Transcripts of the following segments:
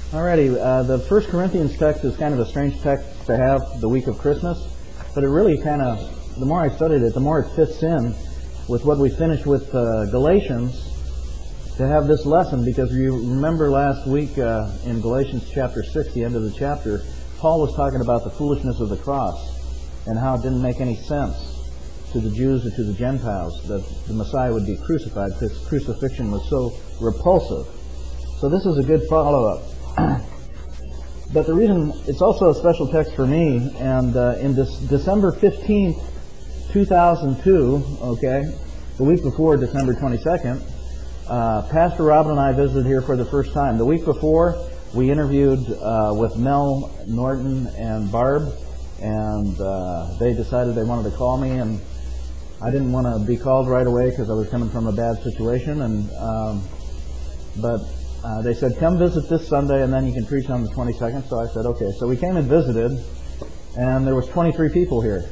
Alrighty, the First Corinthians text is kind of a strange text to have the week of Christmas, but it really kind of, the more I studied it, the more it fits in with what we finished with Galatians to have this lesson, because you remember last week in Galatians chapter 6, the end of the chapter, Paul was talking about the foolishness of the cross and how it didn't make any sense to the Jews or to the Gentiles that the Messiah would be crucified because crucifixion was so repulsive. So this is a good follow-up. But the reason it's also a special text for me, and in this December 15th, 2002, okay, the week before December 22nd, Pastor Robin and I visited here for the first time. The week before, we interviewed with Mel Norton and Barb, and they decided they wanted to call me, and I didn't want to be called right away because I was coming from a bad situation, and but they said, come visit this Sunday and then you can preach on the 22nd. So I said, okay. So we came and visited, and there was 23 people here.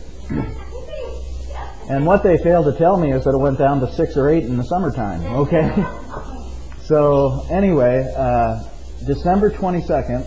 And what they failed to tell me is that it went down to 6 or 8 in the summertime, okay? So anyway, December 22nd,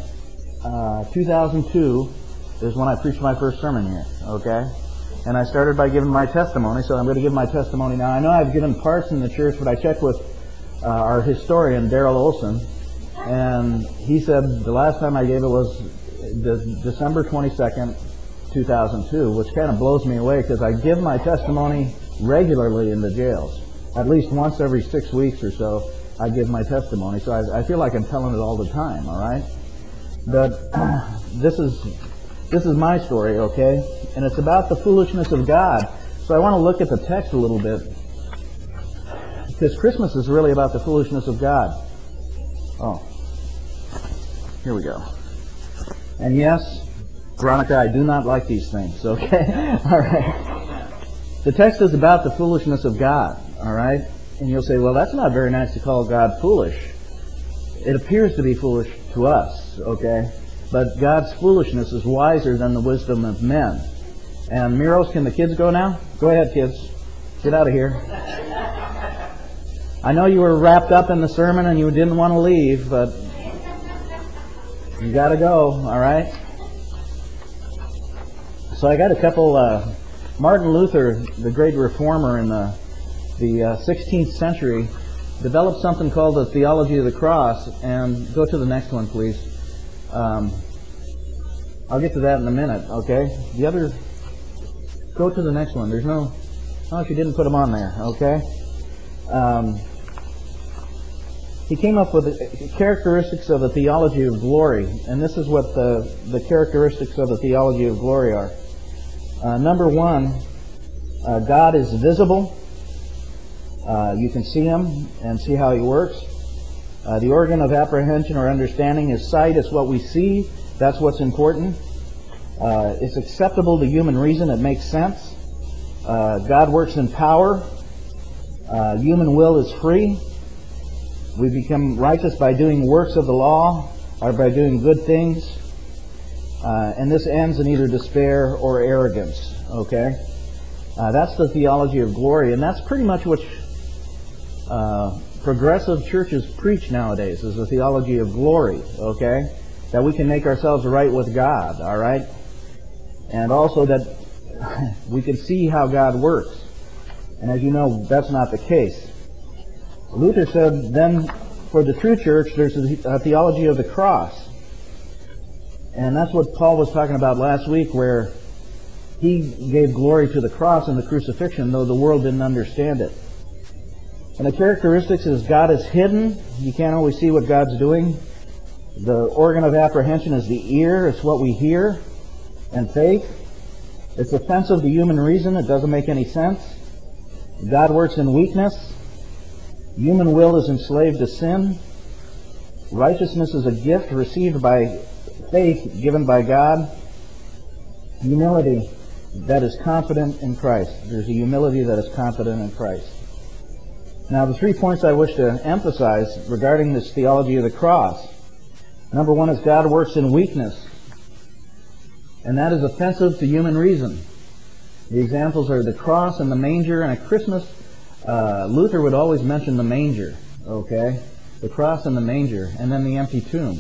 2002 is when I preached my first sermon here, okay? And I started by giving my testimony, so I'm going to give my testimony now. I know I've given parts in the church, but I checked with our historian, Daryl Olson, and he said the last time I gave it was December 22nd, 2002, which kind of blows me away because I give my testimony regularly in the jails. At least once every 6 weeks or so, I give my testimony. So I feel like I'm telling it all the time, all right? But this is my story, okay? And it's about the foolishness of God. So I want to look at the text a little bit, because Christmas is really about the foolishness of God. Oh, here we go. And yes, Veronica, I do not like these things, okay? All right. The text is about the foolishness of God, all right? And you'll say, well, that's not very nice to call God foolish. It appears to be foolish to us, okay? But God's foolishness is wiser than the wisdom of men. And Miros, can the kids go now? Go ahead, kids. Get out of here. I know you were wrapped up in the sermon and you didn't want to leave, but you got to go, all right? So I got a couple. Martin Luther, the great reformer in the 16th century, developed something called the theology of the cross. And go to the next one, please. I'll get to that in a minute, okay? The other, go to the next one. There's no, oh, she didn't put them on there, okay? He came up with the characteristics of the theology of glory, and this is what the characteristics of the theology of glory are. Number one, God is visible. You can see Him and see how He works. The organ of apprehension or understanding is sight. It's what we see. That's what's important. It's acceptable to human reason. It makes sense. God works in power. Human will is free. We become righteous by doing works of the law or by doing good things. And this ends in either despair or arrogance. Okay? That's the theology of glory. And that's pretty much what progressive churches preach nowadays, is the theology of glory. Okay? That we can make ourselves right with God. All right? And also that we can see how God works. And as you know, that's not the case. Luther said, then for the true church, there's a theology of the cross. And that's what Paul was talking about last week, where he gave glory to the cross and the crucifixion, though the world didn't understand it. And the characteristics is God is hidden. You can't always see what God's doing. The organ of apprehension is the ear. It's what we hear. And faith. It's offensive to human reason. It doesn't make any sense. God works in weakness. Human will is enslaved to sin. Righteousness is a gift received by faith given by God. Humility that is confident in Christ. There's a humility that is confident in Christ. Now, the 3 points I wish to emphasize regarding this theology of the cross. Number one is God works in weakness. And that is offensive to human reason. The examples are the cross and the manger. And at Christmas, Luther would always mention the manger, okay? The cross and the manger, and then the empty tomb.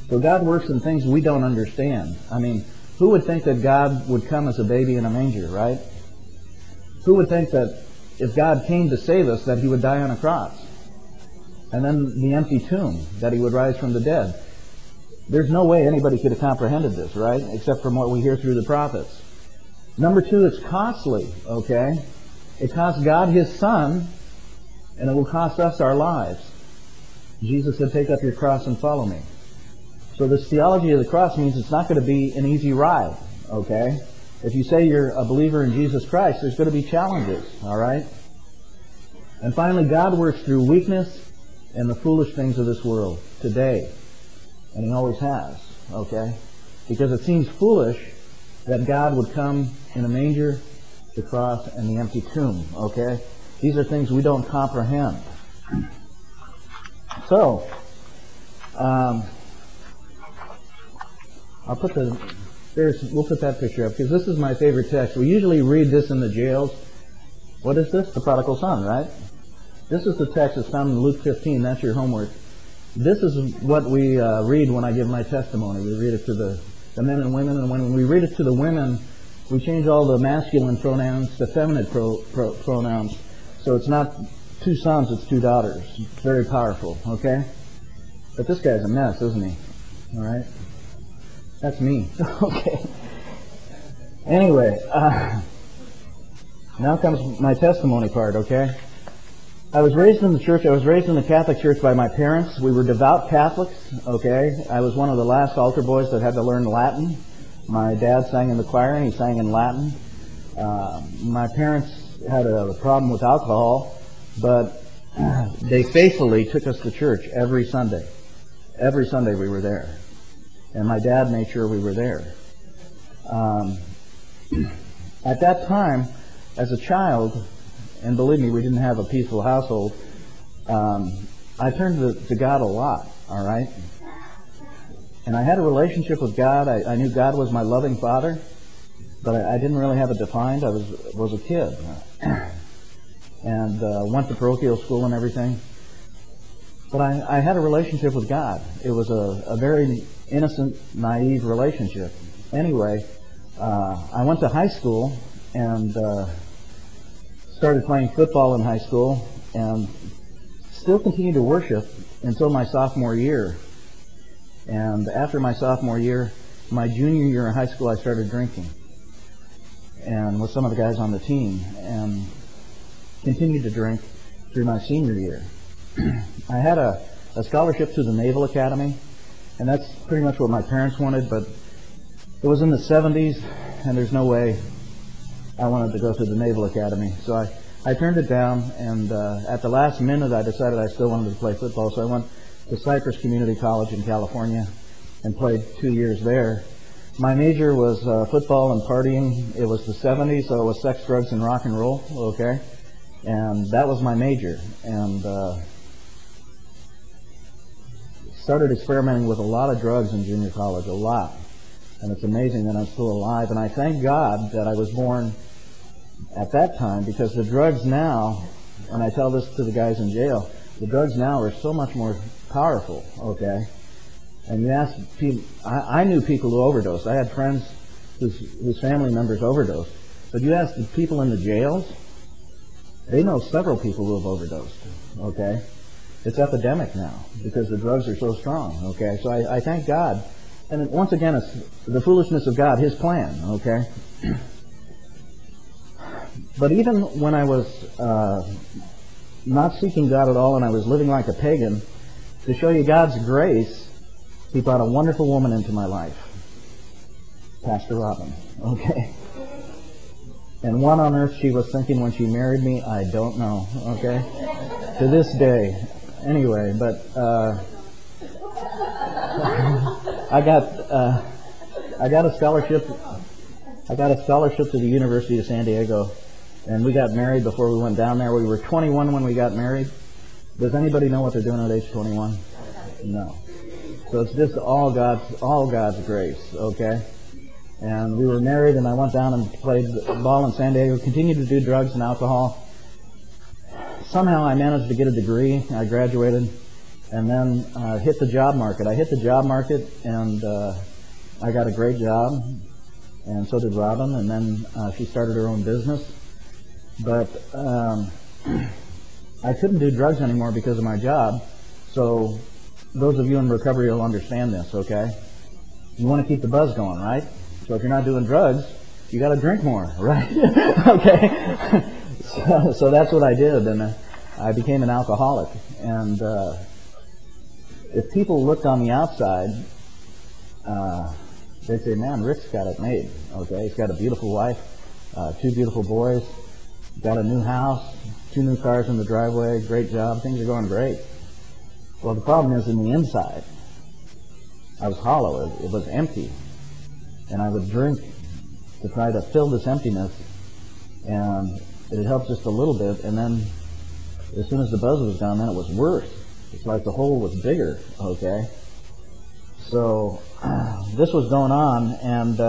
So God works in things we don't understand. I mean, who would think that God would come as a baby in a manger, right? Who would think that if God came to save us, that He would die on a cross? And then the empty tomb, that He would rise from the dead. There's no way anybody could have comprehended this, right? Except from what we hear through the prophets. Number two, it's costly, okay? It cost God His Son, and it will cost us our lives. Jesus said, take up your cross and follow me. So this theology of the cross means it's not going to be an easy ride, okay? If you say you're a believer in Jesus Christ, there's going to be challenges, all right? And finally, God works through weakness and the foolish things of this world today. And He always has, okay? Because it seems foolish that God would come in a manger, the cross, and the empty tomb, okay? These are things we don't comprehend. So, we'll put that picture up, because this is my favorite text. We usually read this in the jails. What is this? The prodigal son, right? This is the text that's found in Luke 15. That's your homework. This is what we read when I give my testimony. We read it to the men and women, and when we read it to the women, we change all the masculine pronouns to feminine pronouns. So it's not two sons, it's two daughters. It's very powerful, okay? But this guy's a mess, isn't he? All right? That's me. Okay. Anyway, now comes my testimony part, okay? I was raised in the church. I was raised in the Catholic Church by my parents. We were devout Catholics, okay? I was one of the last altar boys that had to learn Latin. My dad sang in the choir, and he sang in Latin. My parents had a problem with alcohol, but they faithfully took us to church every Sunday. Every Sunday we were there. And my dad made sure we were there. At that time, as a child, and believe me, we didn't have a peaceful household, I turned to God a lot, all right? And I had a relationship with God. I knew God was my loving Father, but I didn't really have it defined. I was a kid. And went to parochial school and everything. But I had a relationship with God. It was a very innocent, naive relationship. Anyway, I went to high school and started playing football in high school and still continued to worship until my sophomore year. And after my sophomore year, my junior year in high school, I started drinking and with some of the guys on the team, and continued to drink through my senior year. I had a scholarship to the Naval Academy, and that's pretty much what my parents wanted, but it was in the 70s, and there's no way I wanted to go to the Naval Academy. So I turned it down, and at the last minute I decided I still wanted to play football, so I went to Cypress Community College in California and played 2 years there. My major was football and partying. It was the 70s, so it was sex, drugs, and rock and roll, okay? And that was my major. And started experimenting with a lot of drugs in junior college, a lot. And it's amazing that I'm still alive. And I thank God that I was born at that time, because the drugs now, and I tell this to the guys in jail, the drugs now are so much more powerful, okay? And you ask people, I knew people who overdosed. I had friends whose family members overdosed. But you ask the people in the jails, they know several people who have overdosed, okay? It's epidemic now because the drugs are so strong, okay? So I thank God. And once again, it's the foolishness of God, His plan, okay? But even when I was not seeking God at all and I was living like a pagan, to show you God's grace, He brought a wonderful woman into my life, Pastor Robin, okay? And what on earth she was thinking when she married me, I don't know, okay? To this day. Anyway, but I got a scholarship. I got a scholarship to the University of San Diego, and we got married before we went down there. We were 21 when we got married. Does anybody know what they're doing at age 21? No. So it's just all God's grace, okay? And we were married, and I went down and played ball in San Diego, continued to do drugs and alcohol. Somehow I managed to get a degree. I graduated, And then hit the job market. I hit the job market, and I got a great job, and so did Robin. And then she started her own business. But I couldn't do drugs anymore because of my job. So those of you in recovery will understand this, okay? You want to keep the buzz going, right? So if you're not doing drugs, you got to drink more, right? Okay. So that's what I did, and I became an alcoholic. And if people looked on the outside, they'd say, man, Rick's got it made, okay? He's got a beautiful wife, 2 beautiful boys, got a new house, 2 new cars in the driveway, great job, things are going great. Well, the problem is in the inside, I was hollow, it was empty. And I would drink to try to fill this emptiness, and it helped just a little bit, and then as soon as the buzz was gone, then it was worse. It's like the hole was bigger, okay? So this was going on, and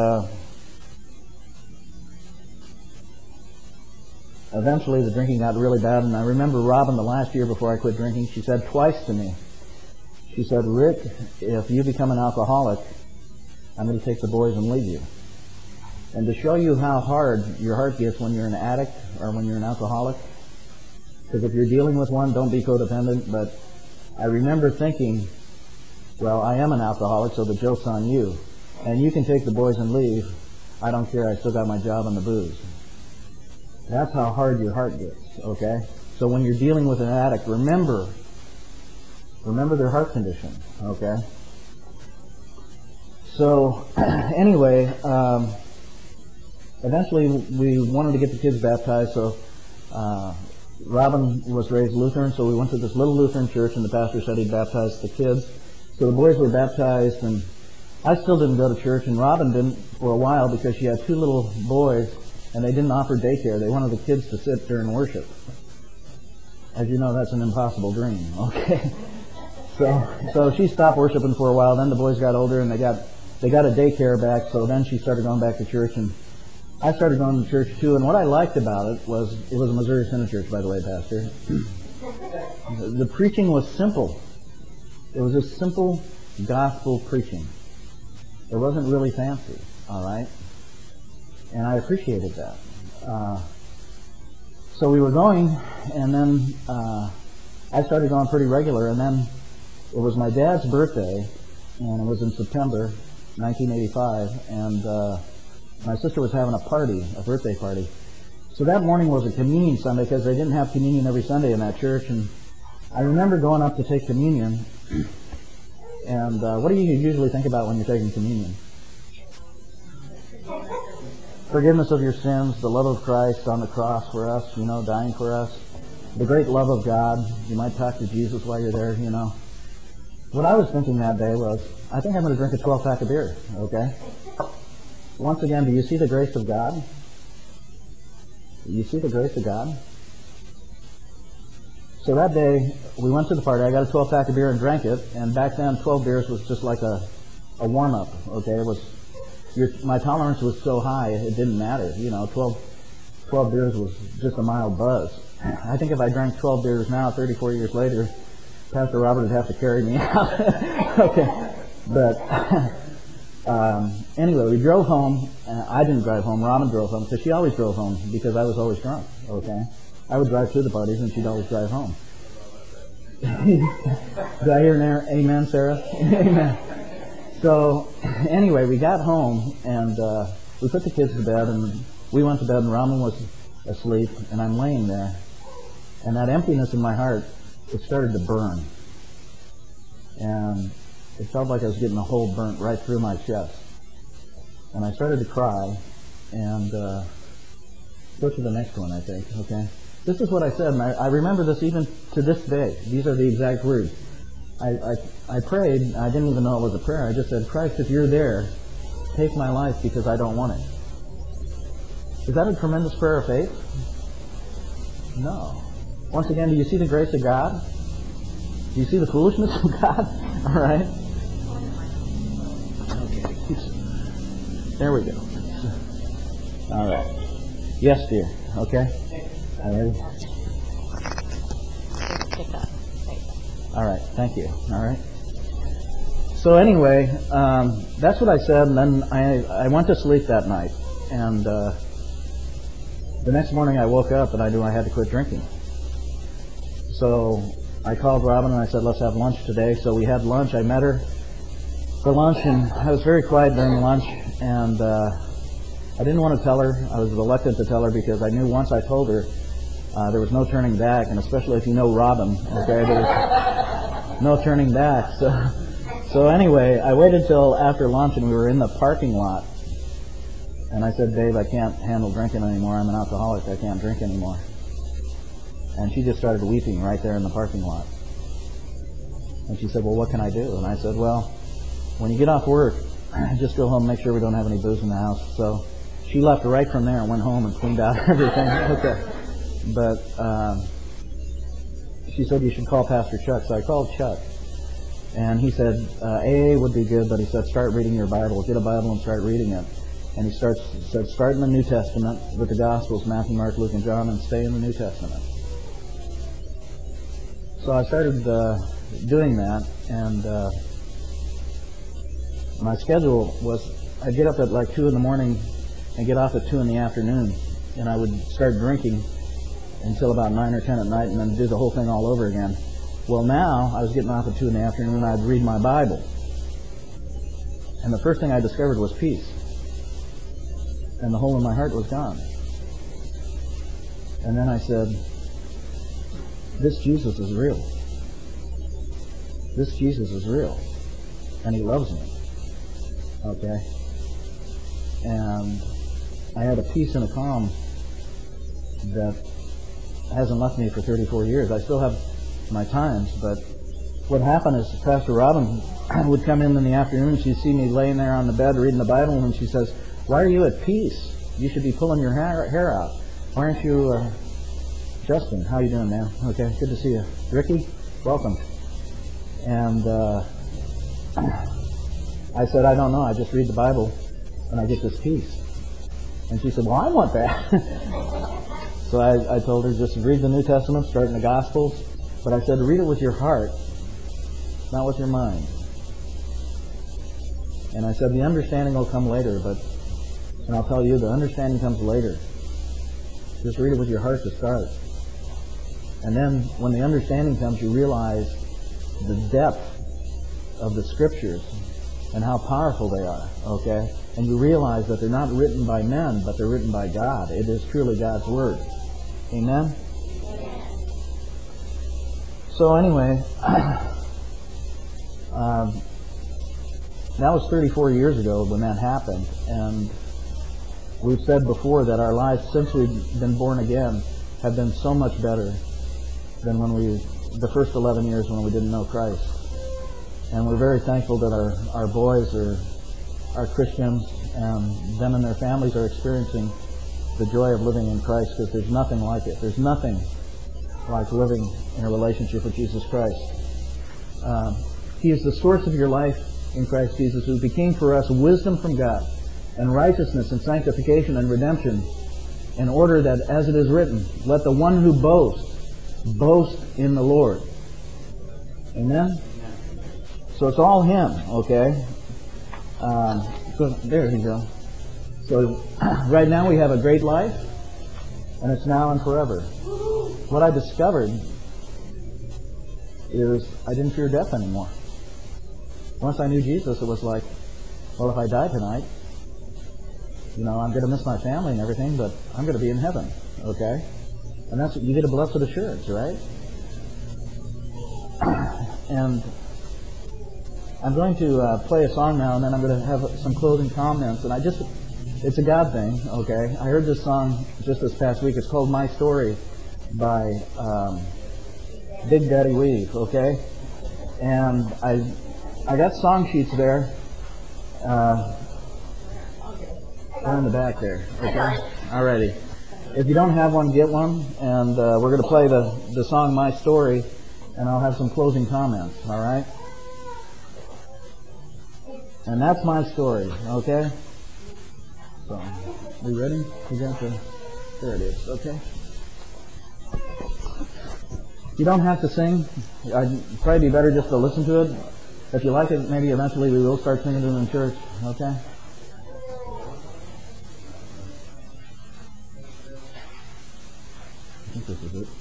eventually the drinking got really bad. And I remember Robin, the last year before I quit drinking, she said twice to me, she said, Rick, if you become an alcoholic, I'm going to take the boys and leave you. And to show you how hard your heart gets when you're an addict or when you're an alcoholic, because if you're dealing with one, don't be codependent. But I remember thinking, well, I am an alcoholic, so the joke's on you. And you can take the boys and leave. I don't care. I still got my job on the booze. That's how hard your heart gets, okay? So when you're dealing with an addict, remember their heart condition, okay? So anyway, eventually we wanted to get the kids baptized, so Robin was raised Lutheran, so we went to this little Lutheran church, and the pastor said he'd baptize the kids. So the boys were baptized, and I still didn't go to church, and Robin didn't for a while because she had 2 little boys, and they didn't offer daycare. They wanted the kids to sit during worship. As you know, that's an impossible dream, okay? So she stopped worshiping for a while. Then the boys got older, and they got a daycare back, so then she started going back to church, and I started going to church too. And what I liked about it was a Missouri Synod church, by the way, Pastor. The preaching was simple. It was just simple gospel preaching. It wasn't really fancy, all right? And I appreciated that. So we were going, and then I started going pretty regular, and then it was my dad's birthday, and it was in September 1985, and my sister was having a birthday party. So that morning was a communion Sunday because they didn't have communion every Sunday in that church, and I remember going up to take communion, and what do you usually think about when you're taking communion? Forgiveness of your sins, the love of Christ on the cross for us, dying for us, the great love of God. You might talk to Jesus while you're there, What I was thinking that day was, I think I'm going to drink a 12-pack of beer, okay? Once again, do you see the grace of God? Do you see the grace of God? So that day, we went to the party. I got a 12-pack of beer and drank it, and back then, 12 beers was just like a warm-up, okay? It was my tolerance was so high, it didn't matter. 12 beers was just a mild buzz. I think if I drank 12 beers now, 34 years later, Pastor Robert would have to carry me out. Okay. But anyway, we drove home. I didn't drive home. Robin drove home because she always drove home because I was always drunk. Okay. I would drive to the parties and she'd always drive home. Did I hear an amen, Sarah? Amen. So anyway, we got home and we put the kids to bed, and we went to bed, and Robin was asleep, and I'm laying there, and that emptiness in my heart, it started to burn, and it felt like I was getting a hole burnt right through my chest, and I started to cry, and go to the next one, I think, okay? This is what I said, and I remember this even to this day. These are the exact words. I prayed. I didn't even know it was a prayer. I just said, Christ, if you're there, take my life because I don't want it. Is that a tremendous prayer of faith? No. Once again, do you see the grace of God? Do you see the foolishness of God? All right. Okay. There we go. All right. Yes, dear. Okay. All right. All right, thank you. All right. So anyway, that's what I said, and then I went to sleep that night. And the next morning I woke up and I knew I had to quit drinking. So I called Robin and I said, let's have lunch today. So we had lunch. I met her for lunch, and I was very quiet during lunch, and I didn't want to tell her. I was reluctant to tell her because I knew once I told her, there was no turning back, and especially if you know Robin, okay, there was no turning back. So anyway, I waited till after lunch, and we were in the parking lot, and I said, Dave, I can't handle drinking anymore. I'm an alcoholic. I can't drink anymore. And she just started weeping right there in the parking lot. And she said, well, what can I do? And I said, well, when you get off work, just go home and make sure we don't have any booze in the house. So she left right from there and went home and cleaned out everything. Okay. But she said, you should call Pastor Chuck. So I called Chuck. And he said, AA would be good, but he said, start reading your Bible. Get a Bible and start reading it. And he said, start in the New Testament with the Gospels, Matthew, Mark, Luke, and John, and stay in the New Testament. So I started doing that, and my schedule was, I'd get up at like 2 in the morning and get off at 2 in the afternoon, and I would start drinking until about 9 or 10 at night, and then do the whole thing all over again. Well, now I was getting off at 2 in the afternoon, and I'd read my Bible. And the first thing I discovered was peace. And the hole in my heart was gone. And then I said, this Jesus is real. This Jesus is real. And he loves me. Okay? And I had a peace and a calm that hasn't left me for 34 years. I still have my times, but what happened is Pastor Robin would come in the afternoon, she'd see me laying there on the bed reading the Bible, and she says, why are you at peace? You should be pulling your hair out. Why aren't you, Justin, how you doing, man? Okay, good to see you. Ricky, welcome. And I said, I don't know, I just read the Bible, and I get this peace. And she said, well, I want that. So I told her, just read the New Testament, start in the Gospels. But I said, read it with your heart, not with your mind. And I said, the understanding will come later, and I'll tell you, the understanding comes later. Just read it with your heart to start. And then when the understanding comes, you realize the depth of the Scriptures and how powerful they are, okay? And you realize that they're not written by men, but they're written by God. It is truly God's Word. Amen? So anyway, that was 34 years ago when that happened, and we've said before that our lives since we've been born again have been so much better than the first 11 years when we didn't know Christ. And we're very thankful that our boys are Christians, and them and their families are experiencing the joy of living in Christ, because there's nothing like it. There's nothing like living in a relationship with Jesus Christ. He is the source of your life in Christ Jesus, who became for us wisdom from God, and righteousness and sanctification and redemption, in order that, as it is written, let the one who boasts, boast in the Lord. Amen? So it's all Him, okay? There you go. So right now we have a great life, and it's now and forever. What I discovered is I didn't fear death anymore. Once I knew Jesus, it was like, well, if I die tonight, I'm going to miss my family and everything, but I'm going to be in heaven, okay? And that's what you get, a blessed assurance, right? And I'm going to play a song now, and then I'm going to have some closing comments. And it's a God thing, okay? I heard this song just this past week. It's called My Story by Big Daddy Weave, okay? And I got song sheets there. They're in the back there, okay? Alrighty. If you don't have one, get one. And we're going to play the song My Story, and I'll have some closing comments, all right? And that's my story, okay? So, you ready? You got there it is, okay? You don't have to sing. I'd probably be better just to listen to it. If you like it, maybe eventually we will start singing it in church. Okay? I think this is it.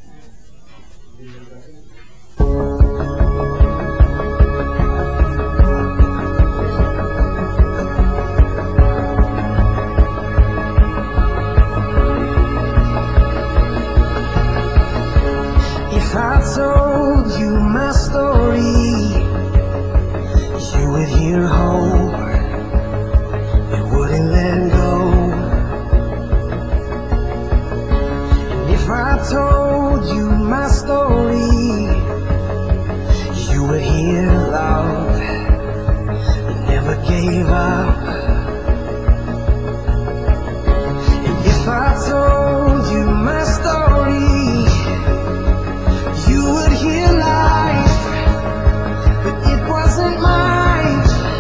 If I told you my story, you would hear hope, you wouldn't let go. And if I told you my story, you would hear love, you never gave up. And if I told you my story, you would hear life, but it wasn't mine.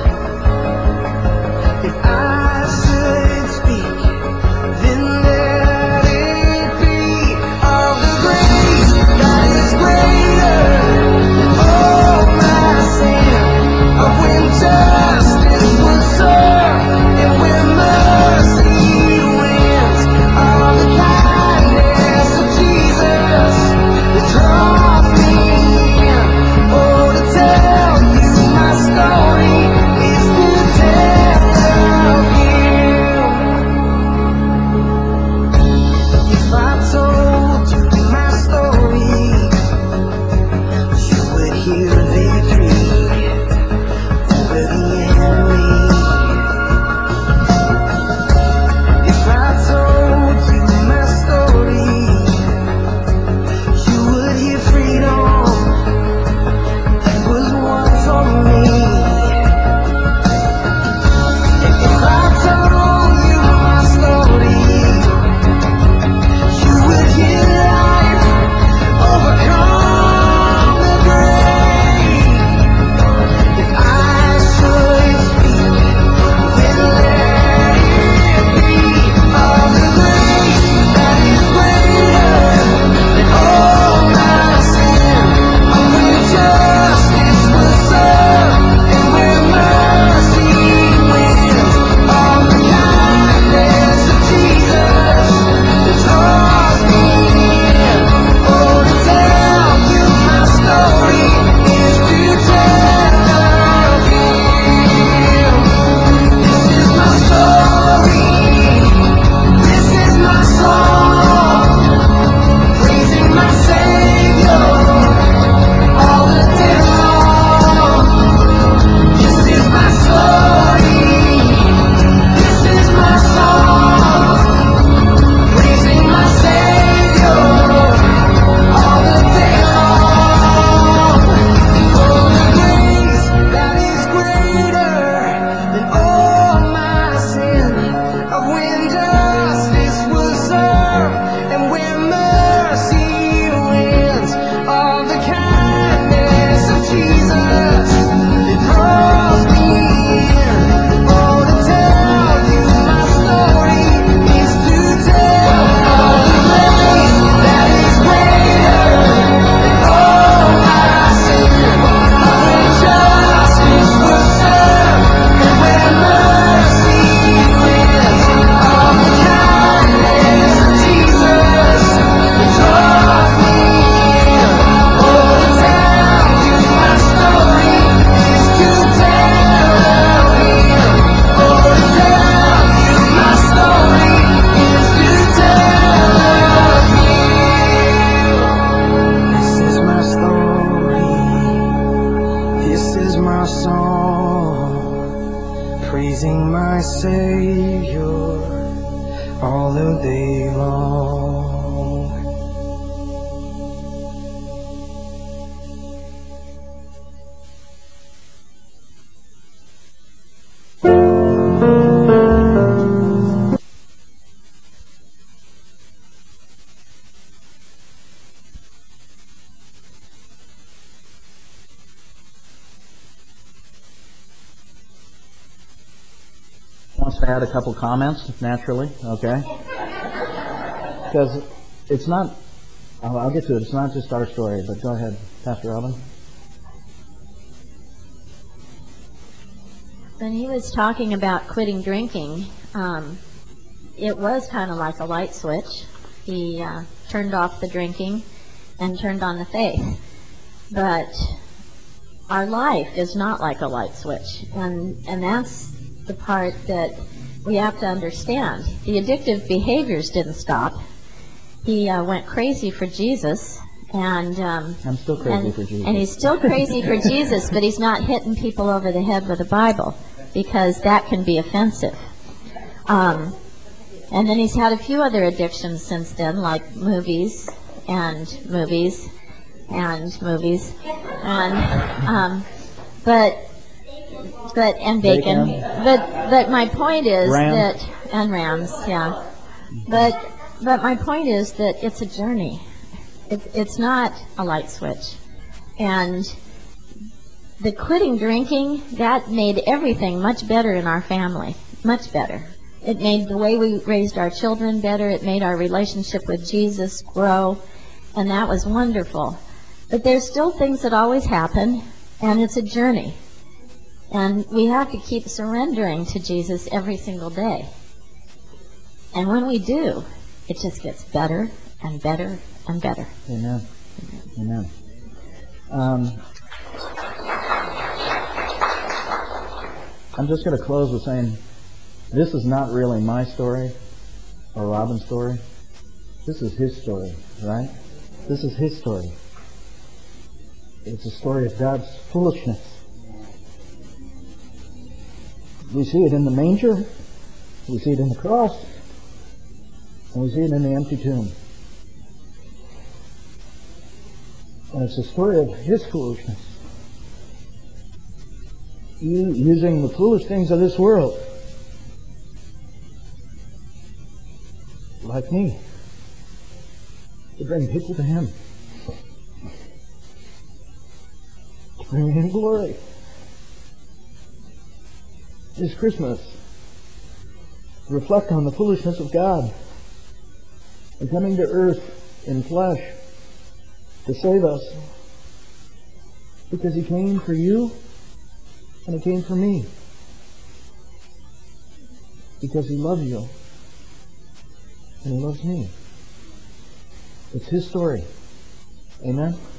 If I should speak, then let it be of the grace that is greater than all my sin, of when justice was served and when mercy wins, of the kindness of Jesus that draws me in. Oh, to tell you my story is to tell of Him. If I told you my story, you would hear victory over the enemy. If I told you my story, you would hear freedom that was won for me. And if I told you my story, you would hear life overcome the grave. If I should speak, then let it be of the grace that is greater than all my sin, of when justice was served and when mercy wins, of the kindness of Jesus that draws me in. Oh, to tell you my story is to tell of Him. This is my story. This is my song, praising my Savior all the day long. This is my story. This is my song, praising my Savior all the day long. For the grace that is greater than all my sin, of when justice was served and when mercy wins, of the kindness of Jesus that draws me in. Oh, to tell you my story is to tell of the grace that is greater than all my sin, of when justice was served and when mercy wins, of the kindness of Jesus that draws me in. Oh, to tell you my story is to tell of Him. Oh, to tell you my story is to tell of Him. This is my story. This is my song, praising my Savior all the day long. Wants to add a couple comments, naturally, okay? Because it's not I'll get to it. It's not just our story, but go ahead, Pastor Robin. When he was talking about quitting drinking, it was kind of like a light switch. He turned off the drinking and turned on the faith. But our life is not like a light switch, and that's the part that we have to understand. The addictive behaviors didn't stop. He went crazy for Jesus, and I'm still crazy for Jesus. And he's still crazy for Jesus, but he's not hitting people over the head with the Bible, because that can be offensive. And then he's had a few other addictions since then, like movies and movies and movies, and and bacon. But my point is that Rams, yeah. But my point is that it's a journey. It's not a light switch. And the quitting drinking, that made everything much better in our family. Much better. It made the way we raised our children better. It made our relationship with Jesus grow. And that was wonderful. But there's still things that always happen, and it's a journey. And we have to keep surrendering to Jesus every single day. And when we do, it just gets better and better and better. Amen. Amen. I'm just going to close with saying, this is not really my story or Robin's story. This is his story, right? This is his story. It's a story of God's foolishness. We see it in the manger, we see it in the cross, and we see it in the empty tomb. And it's a story of his foolishness. Using the foolish things of this world, like me, to bring people to him. To bring him glory. This Christmas, reflect on the foolishness of God and coming to earth in flesh to save us, because he came for you and he came for me, because he loves you and he loves me. It's his story. Amen.